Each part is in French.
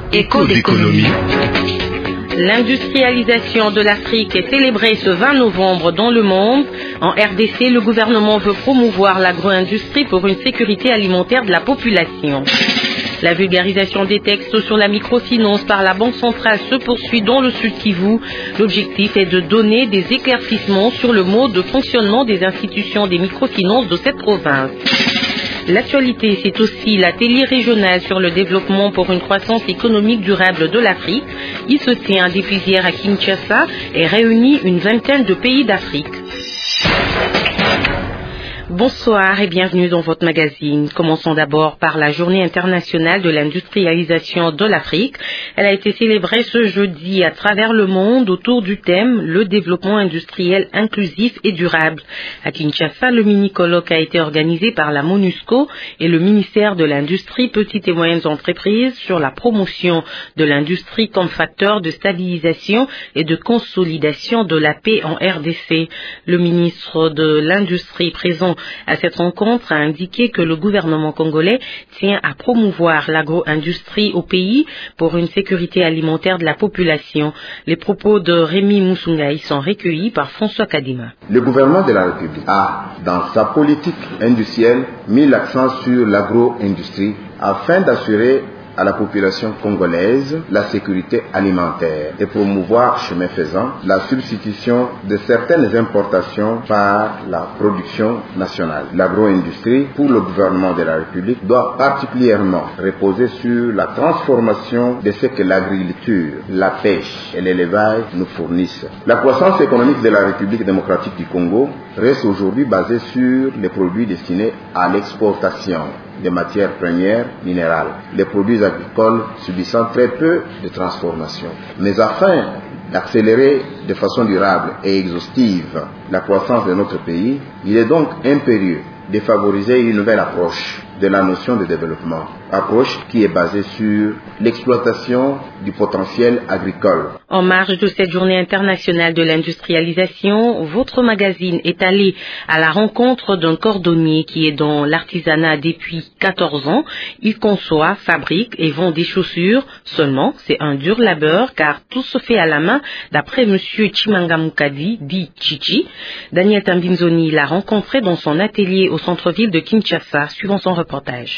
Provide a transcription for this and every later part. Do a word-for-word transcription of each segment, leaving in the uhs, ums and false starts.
Écho d'économie. L'industrialisation de l'Afrique est célébrée ce vingt novembre dans le monde. En R D C, le gouvernement veut promouvoir l'agro-industrie pour une sécurité alimentaire de la population. La vulgarisation des textes sur la microfinance par la Banque centrale se poursuit dans le Sud Kivu. L'objectif est de donner des éclaircissements sur le mode de fonctionnement des institutions des microfinances de cette province. L'actualité, c'est aussi l'atelier régional sur le développement pour une croissance économique durable de l'Afrique. Il se tient depuis hier à Kinshasa et réunit une vingtaine de pays d'Afrique. Bonsoir et bienvenue dans votre magazine. Commençons d'abord par la Journée internationale de l'industrialisation de l'Afrique. Elle a été célébrée ce jeudi à travers le monde autour du thème « Le développement industriel inclusif et durable ». À Kinshasa, le mini-colloque a été organisé par la MONUSCO et le ministère de l'Industrie, Petites et Moyennes Entreprises sur la promotion de l'industrie comme facteur de stabilisation et de consolidation de la paix en R D C. Le ministre de l'Industrie présent à cette rencontre a indiqué que le gouvernement congolais tient à promouvoir l'agro-industrie au pays pour une sécurité alimentaire de la population. Les propos de Rémi Moussoungaï sont recueillis par François Kadima. Le gouvernement de la République a, dans sa politique industrielle, mis l'accent sur l'agro-industrie afin d'assurer à la population congolaise la sécurité alimentaire et promouvoir, chemin faisant, la substitution de certaines importations par la production nationale. L'agro-industrie, pour le gouvernement de la République, doit particulièrement reposer sur la transformation de ce que l'agriculture, la pêche et l'élevage nous fournissent. La croissance économique de la République démocratique du Congo reste aujourd'hui basée sur les produits destinés à l'exportation des matières premières minérales, les produits agricoles subissant très peu de transformation. Mais afin d'accélérer de façon durable et exhaustive la croissance de notre pays, il est donc impérieux de favoriser une nouvelle approche de la notion de développement, approche qui est basée sur l'exploitation du potentiel agricole. En marge de cette journée internationale de l'industrialisation, votre magazine est allé à la rencontre d'un cordonnier qui est dans l'artisanat depuis quatorze ans. Il conçoit, fabrique et vend des chaussures. Seulement, c'est un dur labeur car tout se fait à la main, d'après monsieur Chimanga Mukadi, dit Chichi. Daniel Tambinzoni l'a rencontré dans son atelier au centre-ville de Kinshasa, suivant son reportage.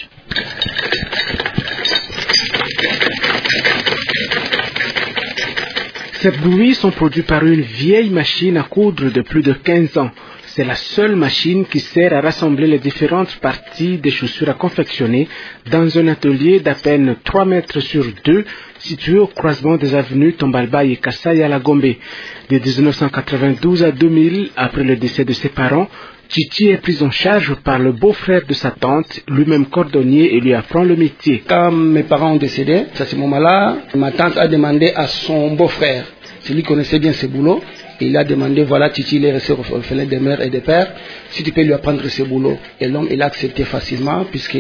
Ces bruits sont produits par une vieille machine à coudre de plus de quinze ans. C'est la seule machine qui sert à rassembler les différentes parties des chaussures à confectionner dans un atelier d'à peine trois mètres sur deux situé au croisement des avenues Tombalba et Kassai à la Gombe. De dix-neuf cent quatre-vingt-douze à deux mille, après le décès de ses parents, Chichi est pris en charge par le beau-frère de sa tante, lui-même cordonnier, et lui apprend le métier. Quand mes parents ont décédé, à ce moment-là, ma tante a demandé à son beau-frère, celui qui connaissait bien ses boulots, et il a demandé, voilà, Chichi, il est resté orphelin des mères et des pères, si tu peux lui apprendre ses boulots. Et l'homme, il a accepté facilement, puisque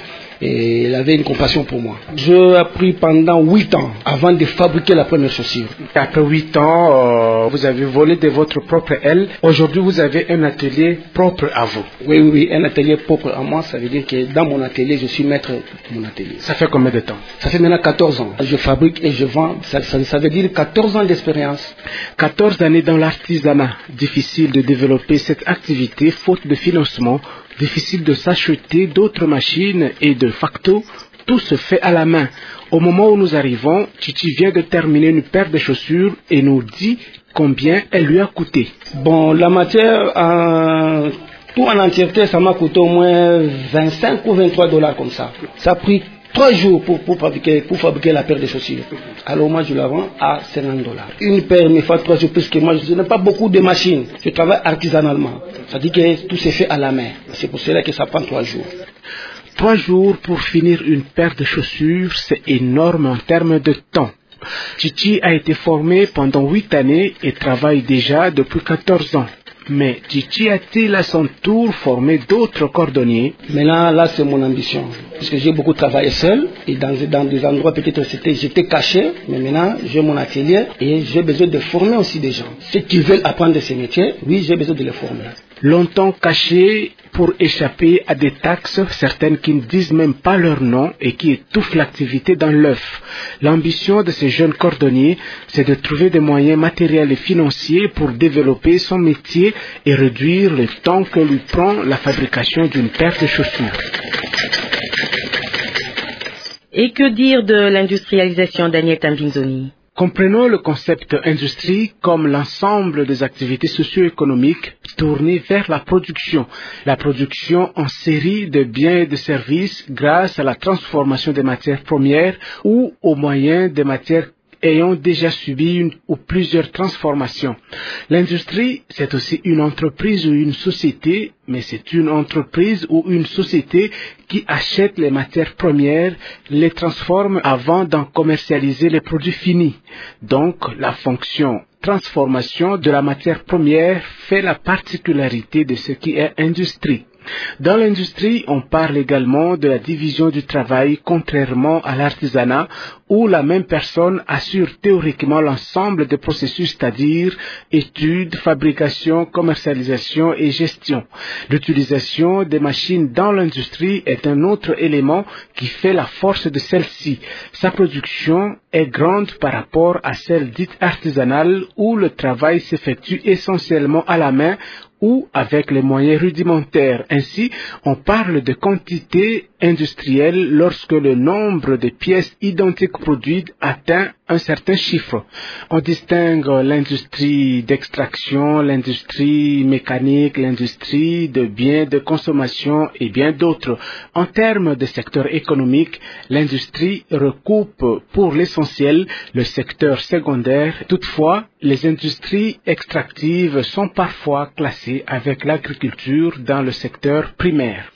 et il avait une compassion pour moi. J'ai appris pendant huit ans avant de fabriquer la première chaussure. Après huit ans, euh, vous avez volé de votre propre aile. Aujourd'hui, vous avez un atelier propre à vous. Oui, oui, oui, un atelier propre à moi, ça veut dire que dans mon atelier, je suis maître de mon atelier. Ça fait combien de temps? Ça fait maintenant quatorze ans. Je fabrique et je vends. Ça, ça, ça veut dire quatorze ans d'expérience. quatorze années dans l'artisanat. Difficile de développer cette activité faute de financement. Difficile de s'acheter d'autres machines et de facto, tout se fait à la main. Au moment où nous arrivons, Chichi vient de terminer une paire de chaussures et nous dit combien elle lui a coûté. Bon, la matière, euh, tout en entièreté, ça m'a coûté au moins vingt-cinq ou vingt-trois dollars comme ça. Ça a pris trois jours pour, pour, fabriquer, pour fabriquer la paire de chaussures. Alors moi, je la vends à cinquante dollars. Une paire me fait trois jours plus que moi. Je n'ai pas beaucoup de machines. Je travaille artisanalement. Ça dit que tout se fait à la main. C'est pour cela que ça prend trois jours. Trois jours pour finir une paire de chaussures, c'est énorme en termes de temps. Chichi a été formé pendant huit années et travaille déjà depuis quatorze ans. Mais Chichi a-t-il à son tour formé d'autres cordonniers? Maintenant, là, c'est mon ambition. Parce que j'ai beaucoup travaillé seul. Et dans, dans des endroits, peut-être, c'était, j'étais caché. Mais maintenant, j'ai mon atelier. Et j'ai besoin de former aussi des gens. Ceux qui veulent apprendre ces métiers, oui, j'ai besoin de les former. longtemps cachées pour échapper à des taxes, certaines qui ne disent même pas leur nom et qui étouffent l'activité dans l'œuf. L'ambition de ces jeunes cordonniers, c'est de trouver des moyens matériels et financiers pour développer son métier et réduire le temps que lui prend la fabrication d'une paire de chaussures. Et que dire de l'industrialisation, Daniel Tambinzoni? Comprenons le concept industrie comme l'ensemble des activités socio-économiques tournées vers la production. La production en série de biens et de services grâce à la transformation des matières premières ou au moyen des matières ayant déjà subi une ou plusieurs transformations. L'industrie, c'est aussi une entreprise ou une société, mais c'est une entreprise ou une société qui achète les matières premières, les transforme avant d'en commercialiser les produits finis. Donc, la fonction transformation de la matière première fait la particularité de ce qui est industrie. Dans l'industrie, on parle également de la division du travail, contrairement à l'artisanat, où la même personne assure théoriquement l'ensemble des processus, c'est-à-dire études, fabrication, commercialisation et gestion. L'utilisation des machines dans l'industrie est un autre élément qui fait la force de celle-ci. Sa production est grande par rapport à celle dite artisanale, où le travail s'effectue essentiellement à la main ou avec les moyens rudimentaires. Ainsi, on parle de quantité industrielle lorsque le nombre de pièces identiques produites atteint un certain chiffre. On distingue l'industrie d'extraction, l'industrie mécanique, l'industrie de biens de consommation et bien d'autres. En termes de secteur économique, l'industrie recoupe pour l'essentiel le secteur secondaire. Toutefois, les industries extractives sont parfois classées avec l'agriculture dans le secteur primaire.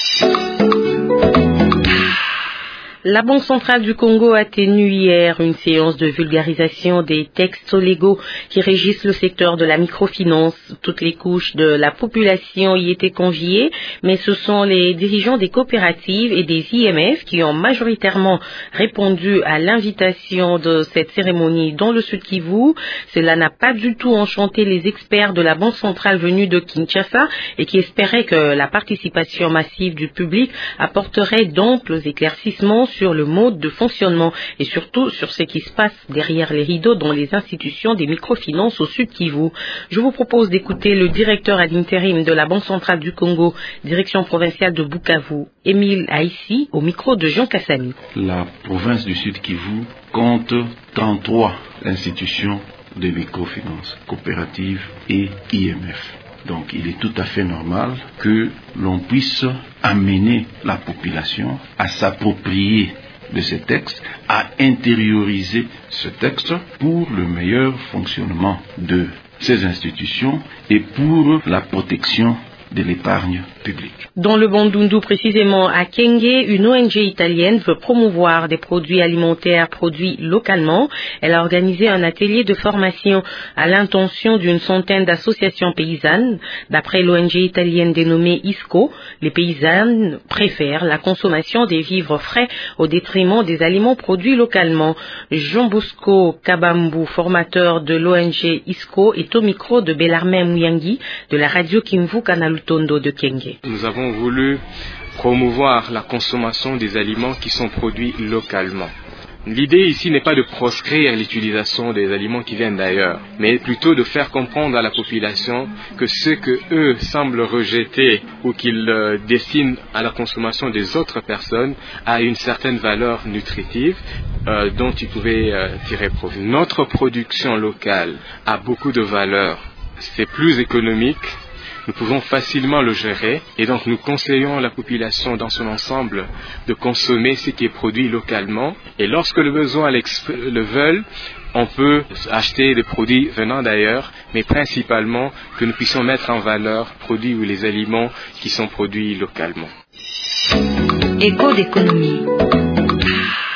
La Banque centrale du Congo a tenu hier une séance de vulgarisation des textes légaux qui régissent le secteur de la microfinance. Toutes les couches de la population y étaient conviées, mais ce sont les dirigeants des coopératives et des I M F qui ont majoritairement répondu à l'invitation de cette cérémonie dans le Sud Kivu. Cela n'a pas du tout enchanté les experts de la Banque centrale venus de Kinshasa et qui espéraient que la participation massive du public apporterait d'amples éclaircissements sur le mode de fonctionnement et surtout sur ce qui se passe derrière les rideaux dans les institutions des microfinances au Sud Kivu. Je vous propose d'écouter le directeur ad intérim de la Banque centrale du Congo, direction provinciale de Bukavu, Émile Haïssi, au micro de Jean Kassami. La province du Sud Kivu compte trente-trois institutions de microfinance, coopératives et I M F. Donc il est tout à fait normal que l'on puisse amener la population à s'approprier de ce texte, à intérioriser ce texte pour le meilleur fonctionnement de ces institutions et pour la protection de l'épargne publique. Dans le Bandundu, précisément à Kenge, une O N G italienne veut promouvoir des produits alimentaires produits localement. Elle a organisé un atelier de formation à l'intention d'une centaine d'associations paysannes. D'après l'O N G italienne dénommée ISCO, les paysannes préfèrent la consommation des vivres frais au détriment des aliments produits localement. Jean Bosco Kabambu, formateur de l'O N G ISCO, est au micro de Bellarmin Mouyangi de la radio Kimvu Kanalutondo de Kenge. Nous avons voulu promouvoir la consommation des aliments qui sont produits localement. L'idée ici n'est pas de proscrire l'utilisation des aliments qui viennent d'ailleurs, mais plutôt de faire comprendre à la population que ce que eux semblent rejeter ou qu'ils euh, destinent à la consommation des autres personnes a une certaine valeur nutritive euh, dont ils pouvaient euh, tirer profit. Notre production locale a beaucoup de valeur, c'est plus économique. Nous pouvons facilement le gérer et donc nous conseillons à la population dans son ensemble de consommer ce qui est produit localement et lorsque le besoin le veut, on peut acheter des produits venant d'ailleurs, mais principalement que nous puissions mettre en valeur produits ou les aliments qui sont produits localement. Écho d'économie.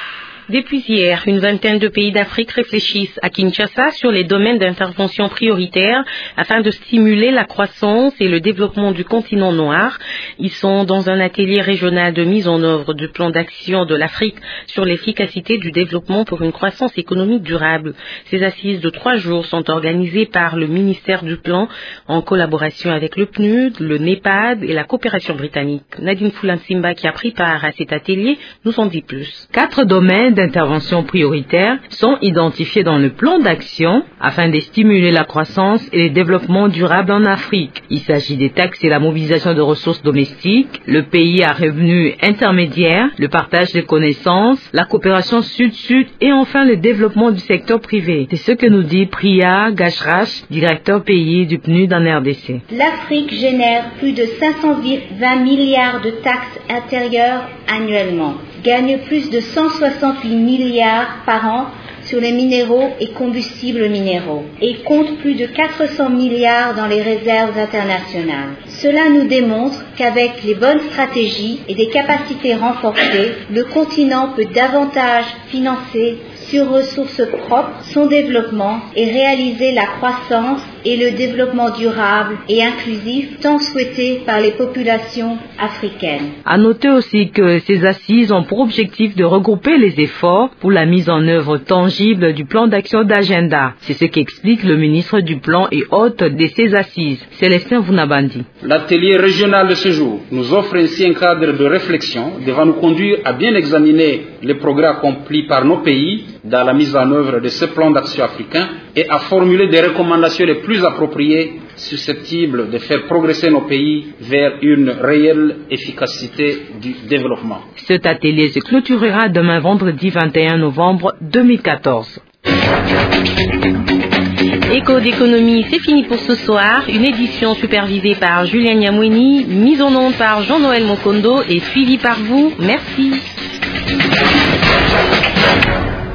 Depuis hier, une vingtaine de pays d'Afrique réfléchissent à Kinshasa sur les domaines d'intervention prioritaires afin de stimuler la croissance et le développement du continent noir. Ils sont dans un atelier régional de mise en œuvre du plan d'action de l'Afrique sur l'efficacité du développement pour une croissance économique durable. Ces assises de trois jours sont organisées par le ministère du Plan en collaboration avec le P N U D, le NEPAD et la coopération britannique. Nadine Fulansimba, qui a pris part à cet atelier, nous en dit plus. Quatre domaines d'intervention prioritaires sont identifiés dans le plan d'action afin de stimuler la croissance et le développement durable en Afrique. Il s'agit des taxes et la mobilisation de ressources domestiques, le pays à revenus intermédiaires, le partage des connaissances, la coopération sud-sud et enfin le développement du secteur privé. C'est ce que nous dit Priya Gajraj, directeur pays du P N U D en R D C. L'Afrique génère plus de cinq cent vingt milliards de taxes intérieures annuellement, gagne plus de cent soixante-huit milliards par an sur les minéraux et combustibles minéraux et compte plus de quatre cents milliards dans les réserves internationales. Cela nous démontre qu'avec les bonnes stratégies et des capacités renforcées, le continent peut davantage financer sur ressources propres son développement et réaliser la croissance et le développement durable et inclusif tant souhaité par les populations africaines. À noter aussi que ces assises ont pour objectif de regrouper les efforts pour la mise en œuvre tangible du plan d'action d'agenda. C'est ce qu'explique le ministre du Plan et hôte de ces assises, Célestin Vunabandi. L'atelier régional de ce jour nous offre ainsi un cadre de réflexion devant nous conduire à bien examiner les progrès accomplis par nos pays dans la mise en œuvre de ce plan d'action africain et à formuler des recommandations les plus appropriées susceptibles de faire progresser nos pays vers une réelle efficacité du développement. Cet atelier se clôturera demain vendredi vingt et un novembre deux mille quatorze. Écho d'économie, c'est fini pour ce soir. Une édition supervisée par Julien Nyamweni, mise en onde par Jean-Noël Mokondo et suivie par vous. Merci.